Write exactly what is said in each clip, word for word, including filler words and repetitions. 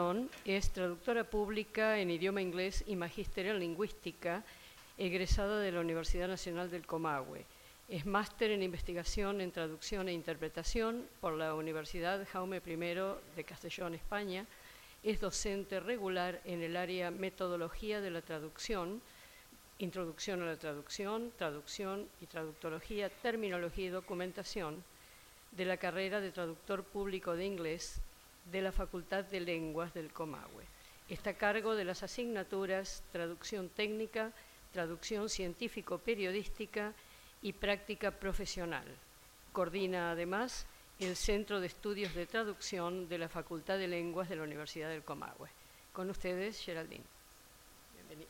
Es traductora pública en idioma inglés y magíster en lingüística, egresada de la Universidad Nacional del Comahue. Es máster en investigación en traducción e interpretación por la Universidad Jaume primero de Castellón, España. Es docente regular en el área Metodología de la Traducción, Introducción a la Traducción, Traducción y Traductología, Terminología y Documentación de la carrera de Traductor Público de Inglés de la Facultad de Lenguas del Comahue. Está a cargo de las asignaturas Traducción Técnica, Traducción Científico-Periodística y Práctica Profesional. Coordina además el Centro de Estudios de Traducción de la Facultad de Lenguas de la Universidad del Comahue. Con ustedes, Geraldine. Bienvenida.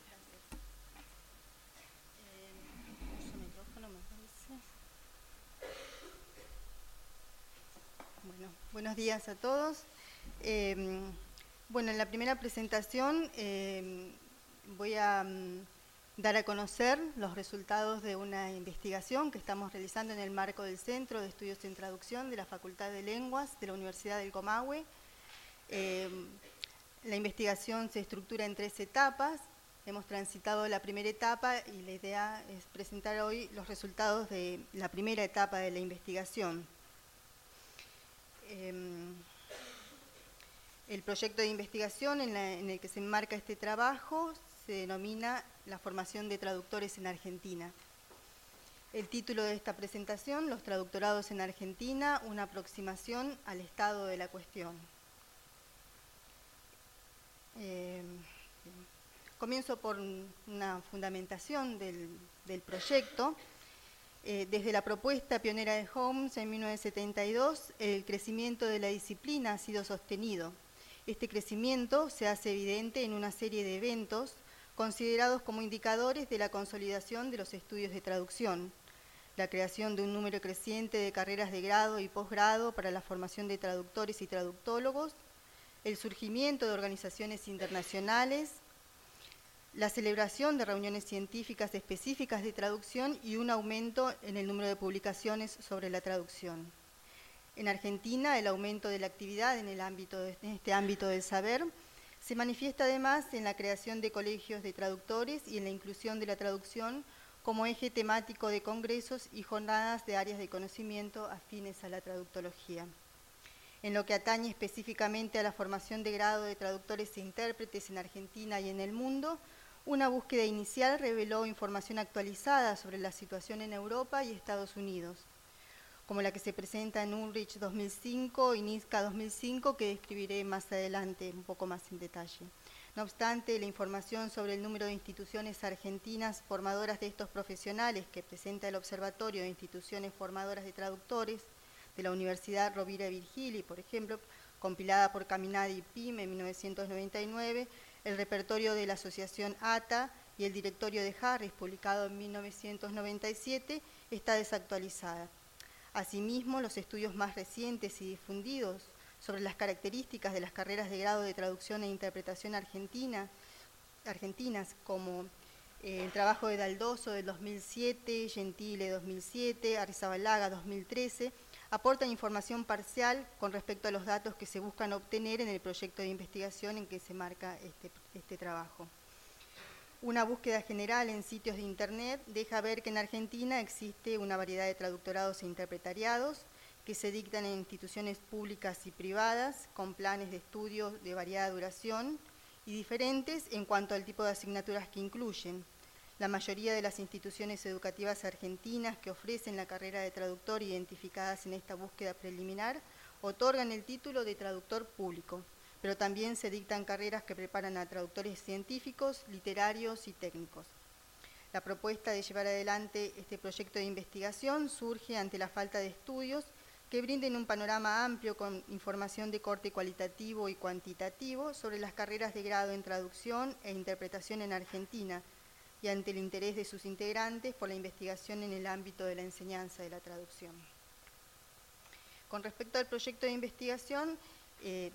Bueno, buenos días a todos. Eh, bueno, en la primera presentación eh, voy a um, dar a conocer los resultados de una investigación que estamos realizando en el marco del Centro de Estudios en Traducción de la Facultad de Lenguas de la Universidad del Comahue. Eh, la investigación se estructura en tres etapas. Hemos transitado la primera etapa y la idea es presentar hoy los resultados de la primera etapa de la investigación. Eh, el proyecto de investigación en, la, en el que se enmarca este trabajo se denomina la formación de traductores en Argentina. El título de esta presentación, Los traductorados en Argentina, una aproximación al estado de la cuestión. Eh, comienzo por una fundamentación del, del proyecto. Eh, desde la propuesta pionera de Holmes en mil novecientos setenta y dos, el crecimiento de la disciplina ha sido sostenido. Este crecimiento se hace evidente en una serie de eventos considerados como indicadores de la consolidación de los estudios de traducción, la creación de un número creciente de carreras de grado y posgrado para la formación de traductores y traductólogos, el surgimiento de organizaciones internacionales, la celebración de reuniones científicas específicas de traducción y un aumento en el número de publicaciones sobre la traducción. En Argentina, el aumento de la actividad en, el ámbito de, en este ámbito del saber se manifiesta además en la creación de colegios de traductores y en la inclusión de la traducción como eje temático de congresos y jornadas de áreas de conocimiento afines a la traductología. En lo que atañe específicamente a la formación de grado de traductores e intérpretes en Argentina y en el mundo, una búsqueda inicial reveló información actualizada sobre la situación en Europa y Estados Unidos, como la que se presenta en Ulrich dos mil cinco y NISCA dos mil cinco, que describiré más adelante un poco más en detalle. No obstante, la información sobre el número de instituciones argentinas formadoras de estos profesionales que presenta el Observatorio de Instituciones Formadoras de Traductores de la Universidad Rovira i Virgili, por ejemplo, compilada por Caminadi y Pim en mil novecientos noventa y nueve, el repertorio de la Asociación A T A y el directorio de Harris, publicado en mil novecientos noventa y siete, está desactualizada. Asimismo, los estudios más recientes y difundidos sobre las características de las carreras de grado de traducción e interpretación argentina, argentinas, como eh, el trabajo de Daldoso del dos mil siete, Gentile dos mil siete, Arrizabalaga dos mil trece, aportan información parcial con respecto a los datos que se buscan obtener en el proyecto de investigación en que se marca este, este trabajo. Una búsqueda general en sitios de Internet deja ver que en Argentina existe una variedad de traductorados e interpretariados que se dictan en instituciones públicas y privadas con planes de estudio de variada duración y diferentes en cuanto al tipo de asignaturas que incluyen. La mayoría de las instituciones educativas argentinas que ofrecen la carrera de traductor identificadas en esta búsqueda preliminar otorgan el título de traductor público, pero también se dictan carreras que preparan a traductores científicos, literarios y técnicos. La propuesta de llevar adelante este proyecto de investigación surge ante la falta de estudios que brinden un panorama amplio con información de corte cualitativo y cuantitativo sobre las carreras de grado en traducción e interpretación en Argentina, y ante el interés de sus integrantes por la investigación en el ámbito de la enseñanza de la traducción. Con respecto al proyecto de investigación, eh,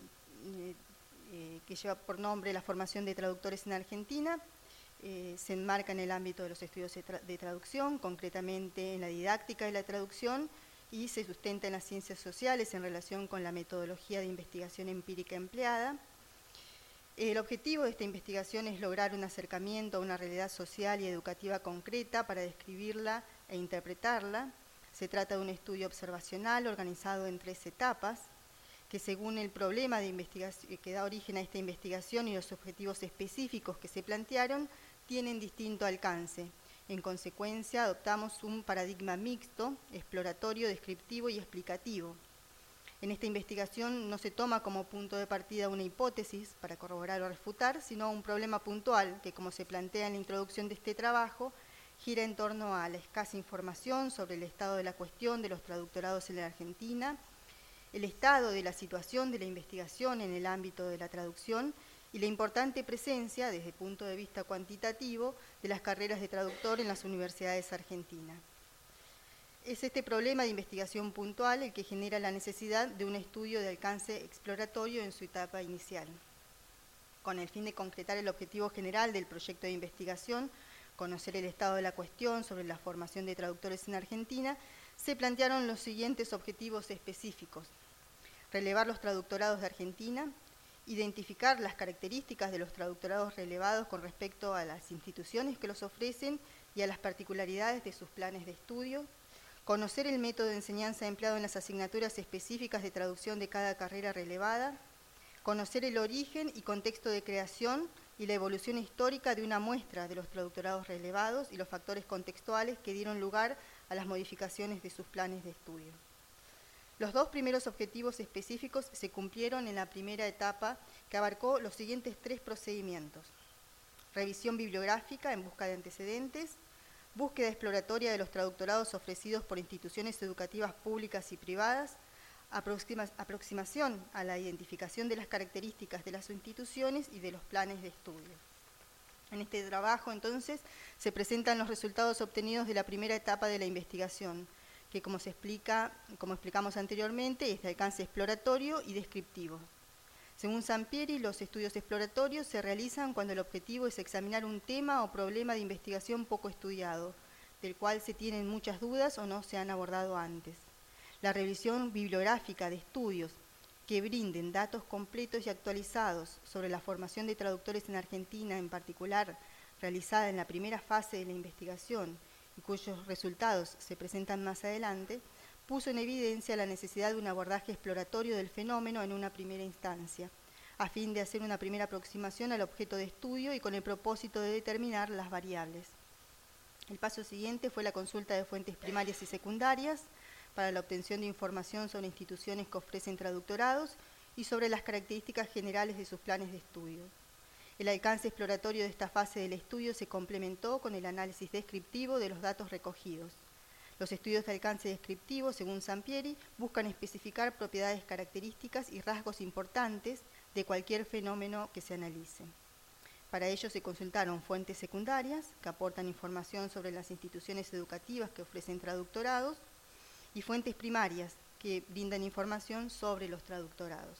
eh, que lleva por nombre la formación de traductores en Argentina, eh, se enmarca en el ámbito de los estudios de, tra de traducción, concretamente en la didáctica de la traducción, y se sustenta en las ciencias sociales en relación con la metodología de investigación empírica empleada. El objetivo de esta investigación es lograr un acercamiento a una realidad social y educativa concreta para describirla e interpretarla. Se trata de un estudio observacional organizado en tres etapas, que según el problema de investigación que da origen a esta investigación y los objetivos específicos que se plantearon, tienen distinto alcance. En consecuencia, adoptamos un paradigma mixto, exploratorio, descriptivo y explicativo. En esta investigación no se toma como punto de partida una hipótesis para corroborar o refutar, sino un problema puntual que, como se plantea en la introducción de este trabajo, gira en torno a la escasa información sobre el estado de la cuestión de los traductorados en la Argentina, el estado de la situación de la investigación en el ámbito de la traducción y la importante presencia, desde el punto de vista cuantitativo, de las carreras de traductor en las universidades argentinas. Es este problema de investigación puntual el que genera la necesidad de un estudio de alcance exploratorio en su etapa inicial. Con el fin de concretar el objetivo general del proyecto de investigación, conocer el estado de la cuestión sobre la formación de traductores en Argentina, se plantearon los siguientes objetivos específicos: relevar los traductorados de Argentina, identificar las características de los traductorados relevados con respecto a las instituciones que los ofrecen y a las particularidades de sus planes de estudio, conocer el método de enseñanza empleado en las asignaturas específicas de traducción de cada carrera relevada, conocer el origen y contexto de creación y la evolución histórica de una muestra de los traductorados relevados y los factores contextuales que dieron lugar a las modificaciones de sus planes de estudio. Los dos primeros objetivos específicos se cumplieron en la primera etapa, que abarcó los siguientes tres procedimientos: revisión bibliográfica en busca de antecedentes, búsqueda exploratoria de los traductorados ofrecidos por instituciones educativas públicas y privadas, aproxima, aproximación a la identificación de las características de las instituciones y de los planes de estudio. En este trabajo, entonces, se presentan los resultados obtenidos de la primera etapa de la investigación, que, como se explica, como explicamos anteriormente, es de alcance exploratorio y descriptivo. Según Sampieri, los estudios exploratorios se realizan cuando el objetivo es examinar un tema o problema de investigación poco estudiado, del cual se tienen muchas dudas o no se han abordado antes. La revisión bibliográfica de estudios que brinden datos completos y actualizados sobre la formación de traductores en Argentina, en particular realizada en la primera fase de la investigación y cuyos resultados se presentan más adelante, puso en evidencia la necesidad de un abordaje exploratorio del fenómeno en una primera instancia, a fin de hacer una primera aproximación al objeto de estudio y con el propósito de determinar las variables. El paso siguiente fue la consulta de fuentes primarias y secundarias para la obtención de información sobre instituciones que ofrecen traductorados y sobre las características generales de sus planes de estudio. El alcance exploratorio de esta fase del estudio se complementó con el análisis descriptivo de los datos recogidos. Los estudios de alcance descriptivo, según Sampieri, buscan especificar propiedades, características y rasgos importantes de cualquier fenómeno que se analice. Para ello se consultaron fuentes secundarias, que aportan información sobre las instituciones educativas que ofrecen traductorados, y fuentes primarias, que brindan información sobre los traductorados.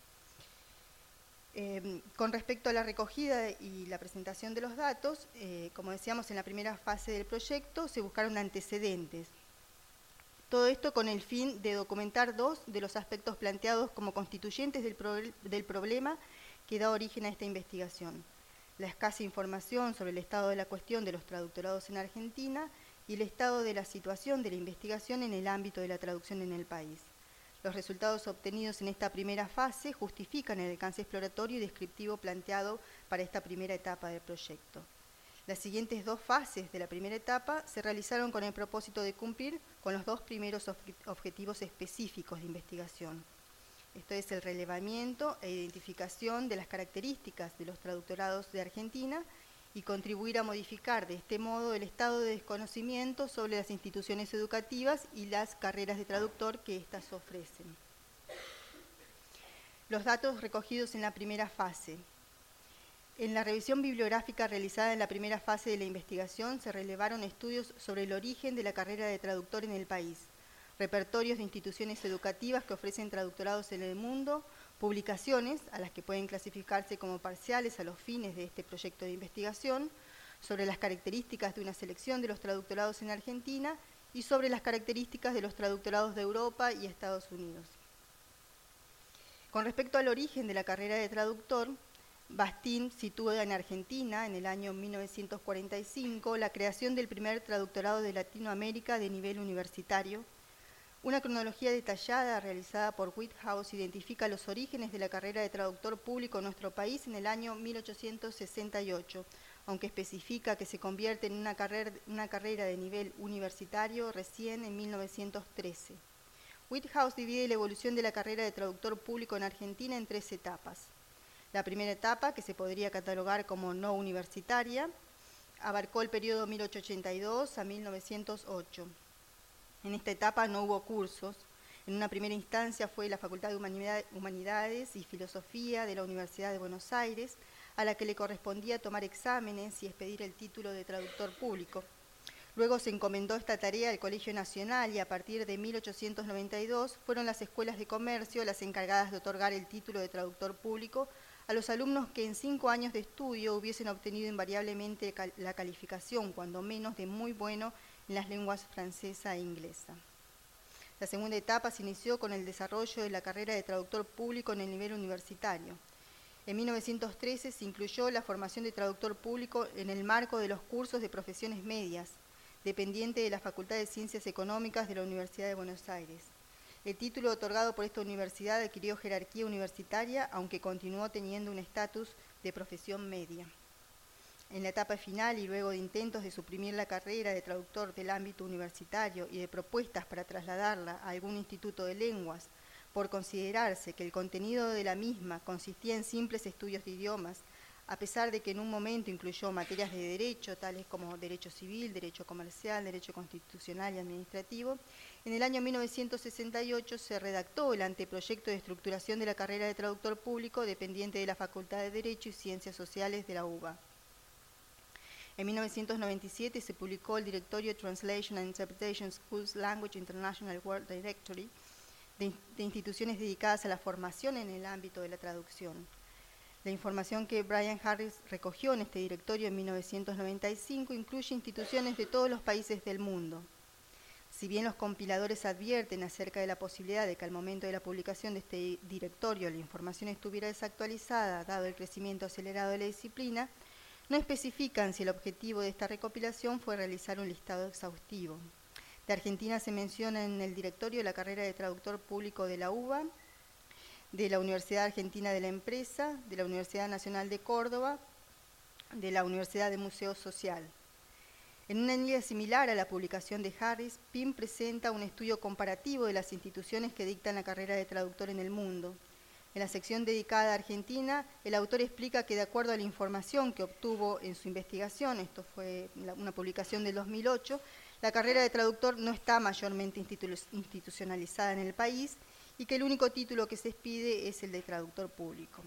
Eh, con respecto a la recogida y la presentación de los datos, eh, como decíamos en la primera fase del proyecto, se buscaron antecedentes. Todo esto con el fin de documentar dos de los aspectos planteados como constituyentes del, pro del problema que da origen a esta investigación: la escasa información sobre el estado de la cuestión de los traductorados en Argentina y el estado de la situación de la investigación en el ámbito de la traducción en el país. Los resultados obtenidos en esta primera fase justifican el alcance exploratorio y descriptivo planteado para esta primera etapa del proyecto. Las siguientes dos fases de la primera etapa se realizaron con el propósito de cumplir con los dos primeros objetivos específicos de investigación. Esto es el relevamiento e identificación de las características de los traductorados de Argentina y contribuir a modificar de este modo el estado de desconocimiento sobre las instituciones educativas y las carreras de traductor que éstas ofrecen. Los datos recogidos en la primera fase. En la revisión bibliográfica realizada en la primera fase de la investigación se relevaron estudios sobre el origen de la carrera de traductor en el país, repertorios de instituciones educativas que ofrecen traductorados en el mundo, publicaciones, a las que pueden clasificarse como parciales a los fines de este proyecto de investigación, sobre las características de una selección de los traductorados en Argentina y sobre las características de los traductorados de Europa y Estados Unidos. Con respecto al origen de la carrera de traductor, Bastín sitúa en Argentina, en el año mil novecientos cuarenta y cinco, la creación del primer traductorado de Latinoamérica de nivel universitario. Una cronología detallada realizada por Whithouse identifica los orígenes de la carrera de traductor público en nuestro país en el año mil ochocientos sesenta y ocho, aunque especifica que se convierte en una carrera, una carrera de nivel universitario recién en mil novecientos trece. Whithouse divide la evolución de la carrera de traductor público en Argentina en tres etapas. La primera etapa, que se podría catalogar como no universitaria, abarcó el periodo mil ochocientos ochenta y dos a mil novecientos ocho. En esta etapa no hubo cursos. En una primera instancia fue la Facultad de Humanidades y Filosofía de la Universidad de Buenos Aires, a la que le correspondía tomar exámenes y expedir el título de traductor público. Luego se encomendó esta tarea al Colegio Nacional y a partir de mil ochocientos noventa y dos fueron las escuelas de comercio las encargadas de otorgar el título de traductor público a los alumnos que en cinco años de estudio hubiesen obtenido invariablemente la calificación, cuando menos de muy bueno, en las lenguas francesa e inglesa. La segunda etapa se inició con el desarrollo de la carrera de traductor público en el nivel universitario. En mil novecientos trece se incluyó la formación de traductor público en el marco de los cursos de profesiones medias, dependiente de la Facultad de Ciencias Económicas de la Universidad de Buenos Aires. El título otorgado por esta universidad adquirió jerarquía universitaria, aunque continuó teniendo un estatus de profesión media. En la etapa final y luego de intentos de suprimir la carrera de traductor del ámbito universitario y de propuestas para trasladarla a algún instituto de lenguas, por considerarse que el contenido de la misma consistía en simples estudios de idiomas, a pesar de que en un momento incluyó materias de derecho, tales como derecho civil, derecho comercial, derecho constitucional y administrativo, en el año mil novecientos sesenta y ocho se redactó el anteproyecto de estructuración de la carrera de traductor público dependiente de la Facultad de Derecho y Ciencias Sociales de la U B A. En mil novecientos noventa y siete se publicó el Directorio Translation and Interpretation Schools Language International World Directory de, de instituciones dedicadas a la formación en el ámbito de la traducción. La información que Brian Harris recogió en este directorio en mil novecientos noventa y cinco incluye instituciones de todos los países del mundo. Si bien los compiladores advierten acerca de la posibilidad de que al momento de la publicación de este directorio la información estuviera desactualizada, dado el crecimiento acelerado de la disciplina, no especifican si el objetivo de esta recopilación fue realizar un listado exhaustivo. De Argentina se menciona en el directorio la carrera de traductor público de la U B A, de la Universidad Argentina de la Empresa, de la Universidad Nacional de Córdoba, de la Universidad de Museo Social. En una línea similar a la publicación de Harris, P I M presenta un estudio comparativo de las instituciones que dictan la carrera de traductor en el mundo. En la sección dedicada a Argentina, el autor explica que de acuerdo a la información que obtuvo en su investigación, esto fue una publicación del dos mil ocho, la carrera de traductor no está mayormente institucionalizada en el país y que el único título que se expide es el de traductor público.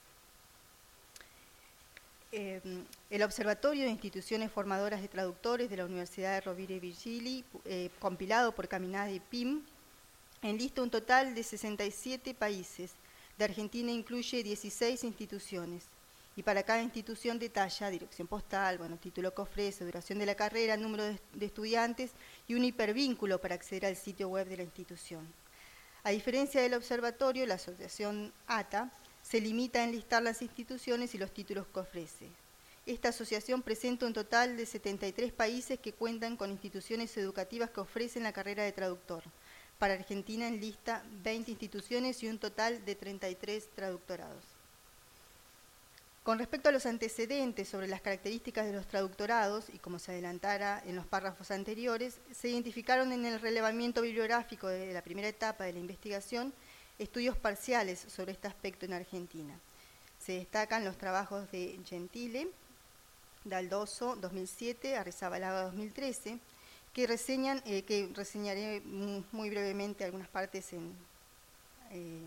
Eh, el Observatorio de Instituciones Formadoras de Traductores de la Universidad de Rovira y Virgili, eh, compilado por Caminada y P I M, enlista un total de sesenta y siete países. De Argentina incluye dieciséis instituciones y para cada institución detalla dirección postal, bueno, título que ofrece, duración de la carrera, número de, de estudiantes y un hipervínculo para acceder al sitio web de la institución. A diferencia del observatorio, la asociación A T A se limita a enlistar las instituciones y los títulos que ofrece. Esta asociación presenta un total de setenta y tres países que cuentan con instituciones educativas que ofrecen la carrera de traductor. Para Argentina enlista veinte instituciones y un total de treinta y tres traductorados. Con respecto a los antecedentes sobre las características de los traductorados, y como se adelantara en los párrafos anteriores, se identificaron en el relevamiento bibliográfico de la primera etapa de la investigación estudios parciales sobre este aspecto en Argentina. Se destacan los trabajos de Gentile, Daldoso, dos mil siete, Arrizabalaga, dos mil trece, que reseñan, eh, que reseñaré muy brevemente algunas partes en... Eh,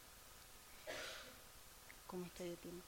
¿Cómo estoy de tiempo?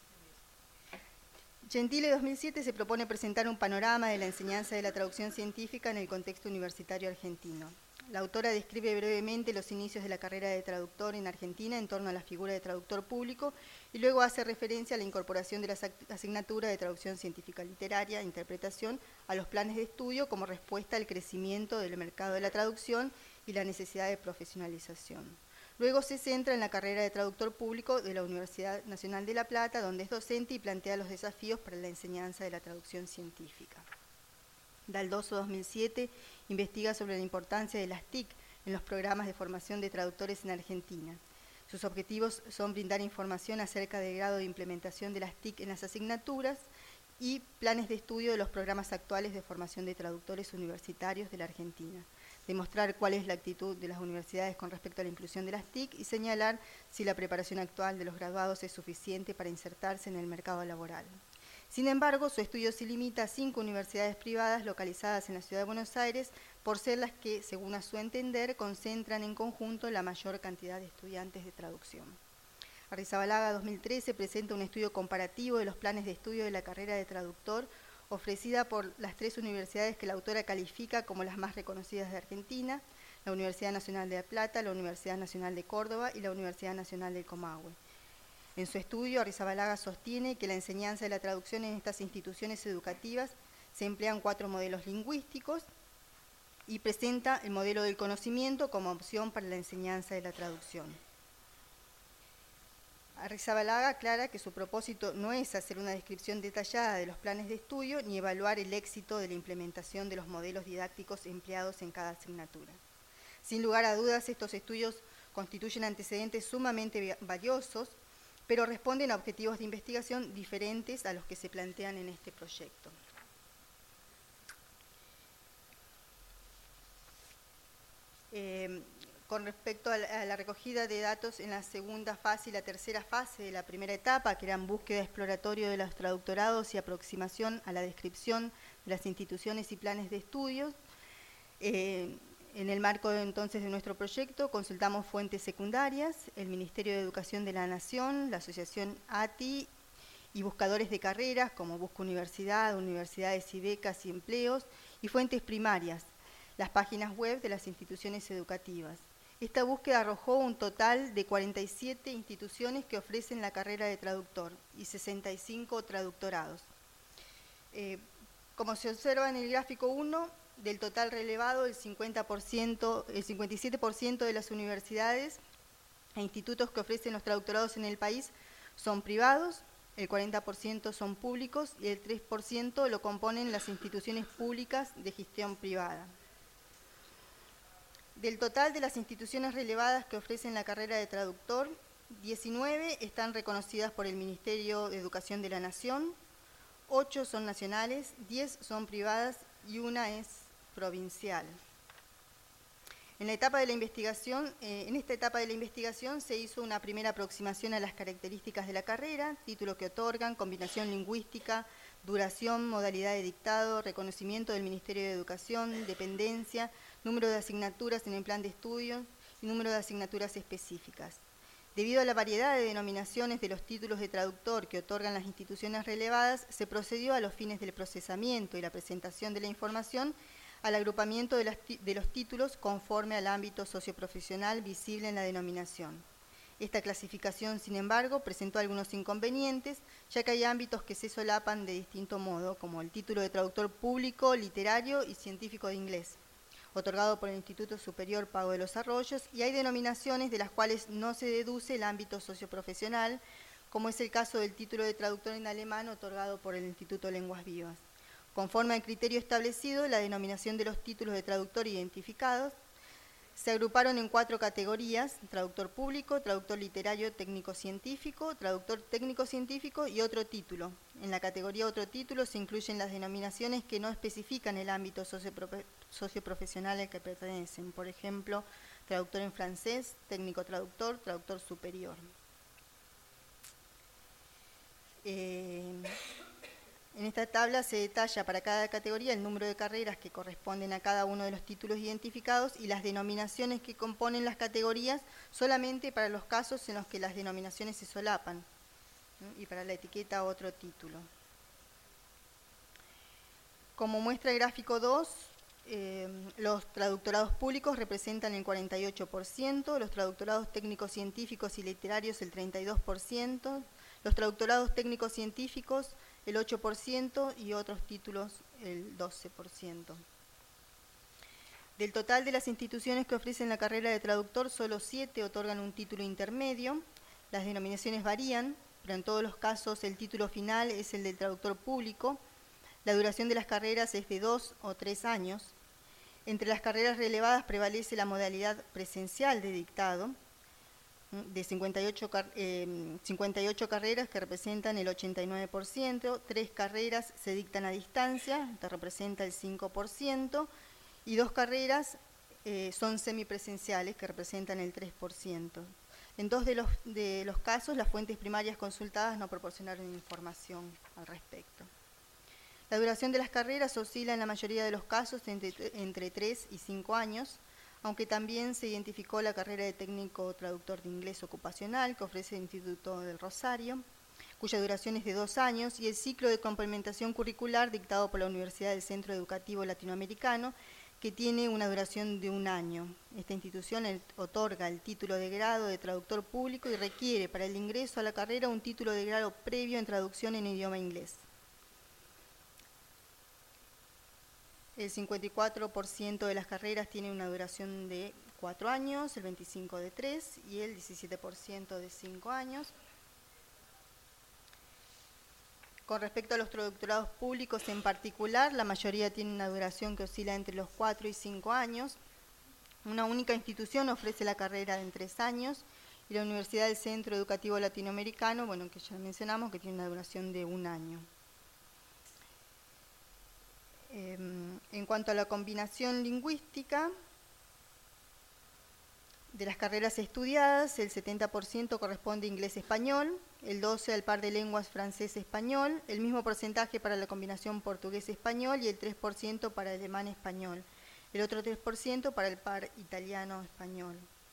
Gentile dos mil siete se propone presentar un panorama de la enseñanza de la traducción científica en el contexto universitario argentino. La autora describe brevemente los inicios de la carrera de traductor en Argentina en torno a la figura de traductor público y luego hace referencia a la incorporación de la asignatura de traducción científica literaria e interpretación a los planes de estudio como respuesta al crecimiento del mercado de la traducción y la necesidad de profesionalización. Luego se centra en la carrera de traductor público de la Universidad Nacional de La Plata, donde es docente y plantea los desafíos para la enseñanza de la traducción científica. Daldoso dos mil siete investiga sobre la importancia de las T I C en los programas de formación de traductores en Argentina. Sus objetivos son brindar información acerca del grado de implementación de las T I C en las asignaturas y planes de estudio de los programas actuales de formación de traductores universitarios de la Argentina, demostrar cuál es la actitud de las universidades con respecto a la inclusión de las T I C y señalar si la preparación actual de los graduados es suficiente para insertarse en el mercado laboral. Sin embargo, su estudio se limita a cinco universidades privadas localizadas en la Ciudad de Buenos Aires, por ser las que, según a su entender, concentran en conjunto la mayor cantidad de estudiantes de traducción. Arrizabalaga dos mil trece presenta un estudio comparativo de los planes de estudio de la carrera de traductor ofrecida por las tres universidades que la autora califica como las más reconocidas de Argentina, la Universidad Nacional de La Plata, la Universidad Nacional de Córdoba y la Universidad Nacional del Comahue. En su estudio, Arrizabalaga sostiene que la enseñanza de la traducción en estas instituciones educativas se emplean cuatro modelos lingüísticos y presenta el modelo del conocimiento como opción para la enseñanza de la traducción. Arrizabalaga aclara que su propósito no es hacer una descripción detallada de los planes de estudio ni evaluar el éxito de la implementación de los modelos didácticos empleados en cada asignatura. Sin lugar a dudas, estos estudios constituyen antecedentes sumamente valiosos, pero responden a objetivos de investigación diferentes a los que se plantean en este proyecto. Eh, con respecto a la, a la recogida de datos en la segunda fase y la tercera fase de la primera etapa, que eran búsqueda exploratoria de los traductorados y aproximación a la descripción de las instituciones y planes de estudios, eh, en el marco de, entonces de nuestro proyecto consultamos fuentes secundarias, el Ministerio de Educación de la Nación, la Asociación A T I y buscadores de carreras como Busca Universidad, Universidades y Becas y Empleos, y fuentes primarias, las páginas web de las instituciones educativas. Esta búsqueda arrojó un total de cuarenta y siete instituciones que ofrecen la carrera de traductor y sesenta y cinco traductorados. Eh, como se observa en el gráfico uno, del total relevado, el, cincuenta por ciento, el cincuenta y siete por ciento de las universidades e institutos que ofrecen los traductorados en el país son privados, el cuarenta por ciento son públicos y el tres por ciento lo componen las instituciones públicas de gestión privada. Del total de las instituciones relevadas que ofrecen la carrera de traductor, diecinueve están reconocidas por el Ministerio de Educación de la Nación, ocho son nacionales, diez son privadas y una es provincial. En la etapa de la investigación, eh, en esta etapa de la investigación se hizo una primera aproximación a las características de la carrera, título que otorgan, combinación lingüística, duración, modalidad de dictado, reconocimiento del Ministerio de Educación, dependencia, número de asignaturas en el plan de estudios y número de asignaturas específicas. Debido a la variedad de denominaciones de los títulos de traductor que otorgan las instituciones relevadas, se procedió a los fines del procesamiento y la presentación de la información al agrupamiento de, las, de los títulos conforme al ámbito socioprofesional visible en la denominación. Esta clasificación, sin embargo, presentó algunos inconvenientes, ya que hay ámbitos que se solapan de distinto modo, como el título de traductor público, literario y científico de inglés, otorgado por el Instituto Superior Pago de los Arroyos, y hay denominaciones de las cuales no se deduce el ámbito socioprofesional, como es el caso del título de traductor en alemán otorgado por el Instituto Lenguas Vivas. Conforme al criterio establecido, la denominación de los títulos de traductor identificados se agruparon en cuatro categorías: traductor público, traductor literario técnico-científico, traductor técnico-científico y otro título. En la categoría otro título se incluyen las denominaciones que no especifican el ámbito socioprofesional al que pertenecen, por ejemplo, traductor en francés, técnico-traductor, traductor superior. Eh, En esta tabla se detalla para cada categoría el número de carreras que corresponden a cada uno de los títulos identificados y las denominaciones que componen las categorías solamente para los casos en los que las denominaciones se solapan, ¿no? Y para la etiqueta otro título. Como muestra el gráfico dos, eh, los traductorados públicos representan el cuarenta y ocho por ciento, los traductorados técnicos científicos y literarios el treinta y dos por ciento, los traductorados técnicos científicos el ocho por ciento y otros títulos el doce por ciento. Del total de las instituciones que ofrecen la carrera de traductor, solo siete otorgan un título intermedio. Las denominaciones varían, pero en todos los casos el título final es el del traductor público. La duración de las carreras es de dos o tres años. Entre las carreras relevadas prevalece la modalidad presencial de dictado, de cincuenta y ocho, eh, cincuenta y ocho carreras que representan el ochenta y nueve por ciento, tres carreras se dictan a distancia, que representa el cinco por ciento, y dos carreras eh, son semipresenciales, que representan el tres por ciento. En dos de los, de los casos, las fuentes primarias consultadas no proporcionaron información al respecto. La duración de las carreras oscila en la mayoría de los casos entre, entre tres y cinco años, aunque también se identificó la carrera de técnico traductor de inglés ocupacional que ofrece el Instituto del Rosario, cuya duración es de dos años, y el ciclo de complementación curricular dictado por la Universidad del Centro Educativo Latinoamericano, que tiene una duración de un año. Esta institución el, otorga el título de grado de traductor público y requiere para el ingreso a la carrera un título de grado previo en traducción en idioma inglés. El cincuenta y cuatro por ciento de las carreras tiene una duración de cuatro años, el veinticinco por ciento de tres y el diecisiete por ciento de cinco años. Con respecto a los traductorados públicos en particular, la mayoría tiene una duración que oscila entre los cuatro y cinco años. Una única institución ofrece la carrera en tres años y la Universidad del Centro Educativo Latinoamericano, bueno, que ya mencionamos, que tiene una duración de un año. Eh, en cuanto a la combinación lingüística de las carreras estudiadas, el setenta por ciento corresponde a inglés-español, el doce por ciento al par de lenguas francés-español, el mismo porcentaje para la combinación portugués-español y el tres por ciento para alemán-español, el otro tres por ciento para el par italiano-español.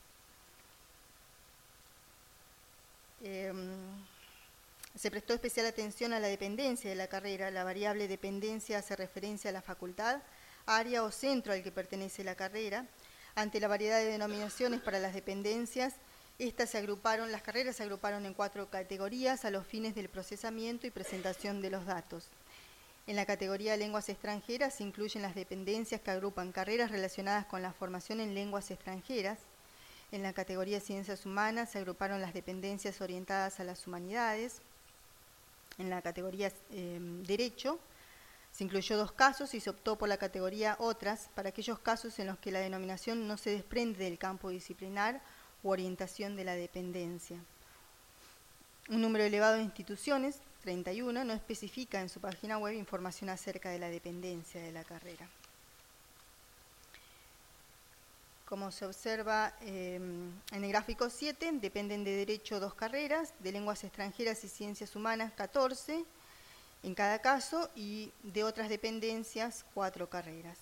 Eh, Se prestó especial atención a la dependencia de la carrera. La variable dependencia hace referencia a la facultad, área o centro al que pertenece la carrera. Ante la variedad de denominaciones para las dependencias, estas se agruparon, las carreras se agruparon en cuatro categorías a los fines del procesamiento y presentación de los datos. En la categoría de lenguas extranjeras se incluyen las dependencias que agrupan carreras relacionadas con la formación en lenguas extranjeras. En la categoría de ciencias humanas se agruparon las dependencias orientadas a las humanidades. En la categoría eh, Derecho se incluyó dos casos y se optó por la categoría Otras para aquellos casos en los que la denominación no se desprende del campo disciplinar u orientación de la dependencia. Un número elevado de instituciones, treinta y uno, no especifica en su página web información acerca de la dependencia de la carrera. Como se observa eh, en el gráfico siete, dependen de Derecho dos carreras, de Lenguas extranjeras y Ciencias humanas catorce en cada caso, y de otras dependencias cuatro carreras.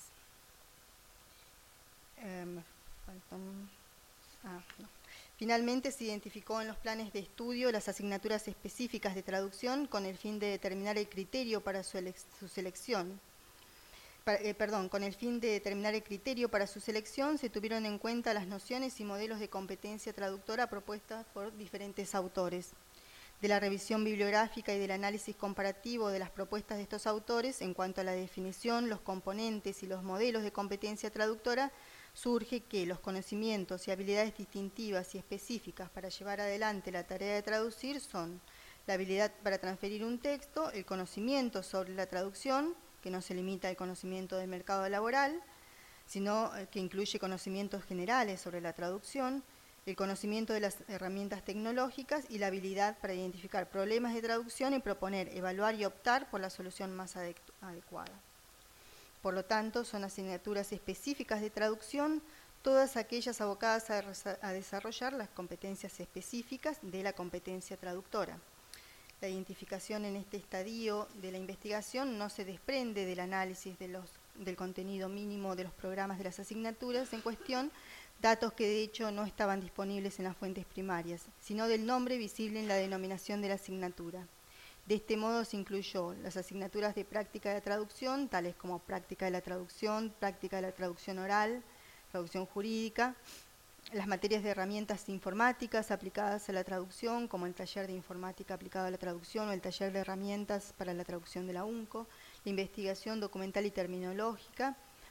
Eh, me falta un, ah, no. Finalmente se identificó en los planes de estudio las asignaturas específicas de traducción con el fin de determinar el criterio para su, su selección. Eh, perdón, con el fin de determinar el criterio para su selección, se tuvieron en cuenta las nociones y modelos de competencia traductora propuestas por diferentes autores. De la revisión bibliográfica y del análisis comparativo de las propuestas de estos autores en cuanto a la definición, los componentes y los modelos de competencia traductora, surge que los conocimientos y habilidades distintivas y específicas para llevar adelante la tarea de traducir son la habilidad para transferir un texto, el conocimiento sobre la traducción, que no se limita al conocimiento del mercado laboral, sino que incluye conocimientos generales sobre la traducción, el conocimiento de las herramientas tecnológicas y la habilidad para identificar problemas de traducción y proponer, evaluar y optar por la solución más adecuada. Por lo tanto, son asignaturas específicas de traducción, todas aquellas abocadas a, a desarrollar las competencias específicas de la competencia traductora. La identificación en este estadio de la investigación no se desprende del análisis de los, del contenido mínimo de los programas de las asignaturas en cuestión, datos que de hecho no estaban disponibles en las fuentes primarias, sino del nombre visible en la denominación de la asignatura. De este modo se incluyó las asignaturas de práctica de traducción, tales como práctica de la traducción, práctica de la traducción oral, traducción jurídica, las materias de herramientas informáticas aplicadas a la traducción, como el taller de informática aplicado a la traducción o el taller de herramientas para la traducción de la UNCO, la investigación documental y terminológica,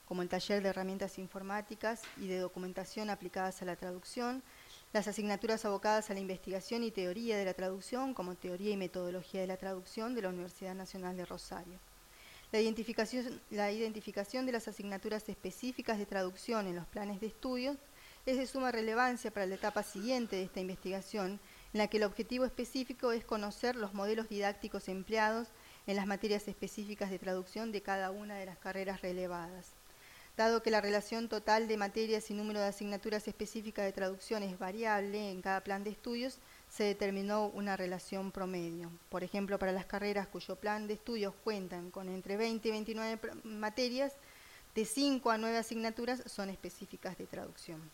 como el taller de herramientas informáticas y de documentación aplicadas a la traducción, las asignaturas abocadas a la investigación y teoría de la traducción, como teoría y metodología de la traducción de la Universidad Nacional de Rosario. La identificación, la identificación de las asignaturas específicas de traducción en los planes de estudios es de suma relevancia para la etapa siguiente de esta investigación, en la que el objetivo específico es conocer los modelos didácticos empleados en las materias específicas de traducción de cada una de las carreras relevadas. Dado que la relación total de materias y número de asignaturas específicas de traducción es variable en cada plan de estudios, se determinó una relación promedio. Por ejemplo, para las carreras cuyo plan de estudios cuentan con entre veinte y veintinueve materias, de cinco a nueve asignaturas son específicas de traducción.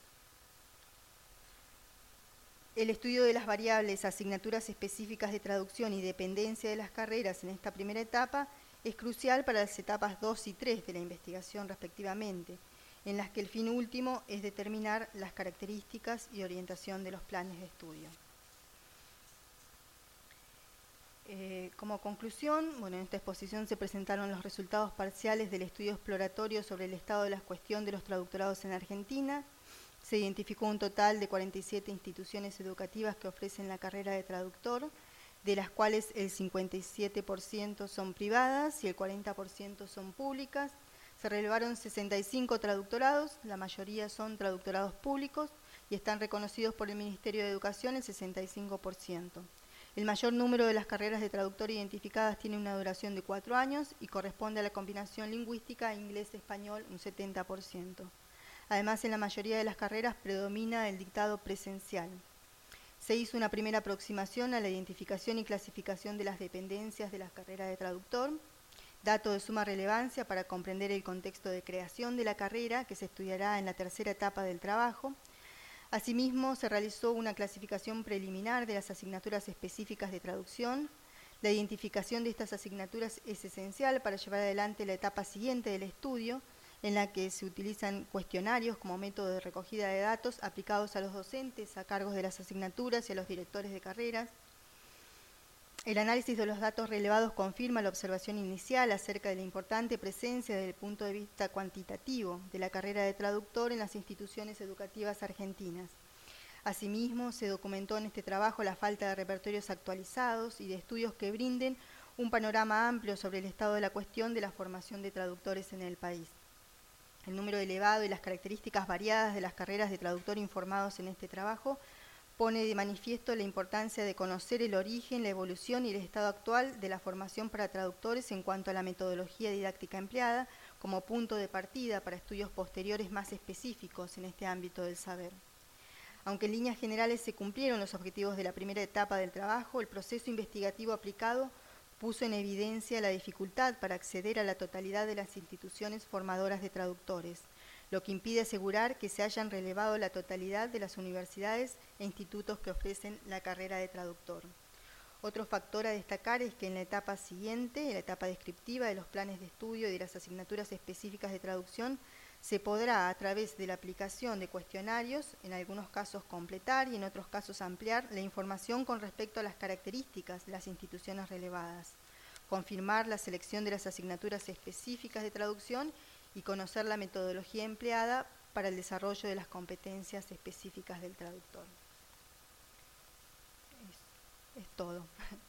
El estudio de las variables, asignaturas específicas de traducción y dependencia de las carreras en esta primera etapa es crucial para las etapas dos y tres de la investigación respectivamente, en las que el fin último es determinar las características y orientación de los planes de estudio. Eh, como conclusión, bueno, en esta exposición se presentaron los resultados parciales del estudio exploratorio sobre el estado de la cuestión de los traductorados en Argentina. Se identificó un total de cuarenta y siete instituciones educativas que ofrecen la carrera de traductor, de las cuales el cincuenta y siete por ciento son privadas y el cuarenta por ciento son públicas. Se relevaron sesenta y cinco traductorados, la mayoría son traductorados públicos y están reconocidos por el Ministerio de Educación el sesenta y cinco por ciento. El mayor número de las carreras de traductor identificadas tiene una duración de cuatro años y corresponde a la combinación lingüística inglés-español, un setenta por ciento. Además, en la mayoría de las carreras predomina el dictado presencial. Se hizo una primera aproximación a la identificación y clasificación de las dependencias de la carrera de traductor, dato de suma relevancia para comprender el contexto de creación de la carrera que se estudiará en la tercera etapa del trabajo. Asimismo, se realizó una clasificación preliminar de las asignaturas específicas de traducción. La identificación de estas asignaturas es esencial para llevar adelante la etapa siguiente del estudio, en la que se utilizan cuestionarios como método de recogida de datos aplicados a los docentes a cargo de las asignaturas y a los directores de carreras. El análisis de los datos relevados confirma la observación inicial acerca de la importante presencia desde el punto de vista cuantitativo de la carrera de traductor en las instituciones educativas argentinas. Asimismo, se documentó en este trabajo la falta de repertorios actualizados y de estudios que brinden un panorama amplio sobre el estado de la cuestión de la formación de traductores en el país. El número elevado y las características variadas de las carreras de traductor informados en este trabajo pone de manifiesto la importancia de conocer el origen, la evolución y el estado actual de la formación para traductores en cuanto a la metodología didáctica empleada como punto de partida para estudios posteriores más específicos en este ámbito del saber. Aunque en líneas generales se cumplieron los objetivos de la primera etapa del trabajo, el proceso investigativo aplicado puso en evidencia la dificultad para acceder a la totalidad de las instituciones formadoras de traductores, lo que impide asegurar que se hayan relevado la totalidad de las universidades e institutos que ofrecen la carrera de traductor. Otro factor a destacar es que en la etapa siguiente, en la etapa descriptiva de los planes de estudio y de las asignaturas específicas de traducción, se podrá, a través de la aplicación de cuestionarios, en algunos casos completar y en otros casos ampliar la información con respecto a las características de las instituciones relevadas, confirmar la selección de las asignaturas específicas de traducción y conocer la metodología empleada para el desarrollo de las competencias específicas del traductor. Es, es todo.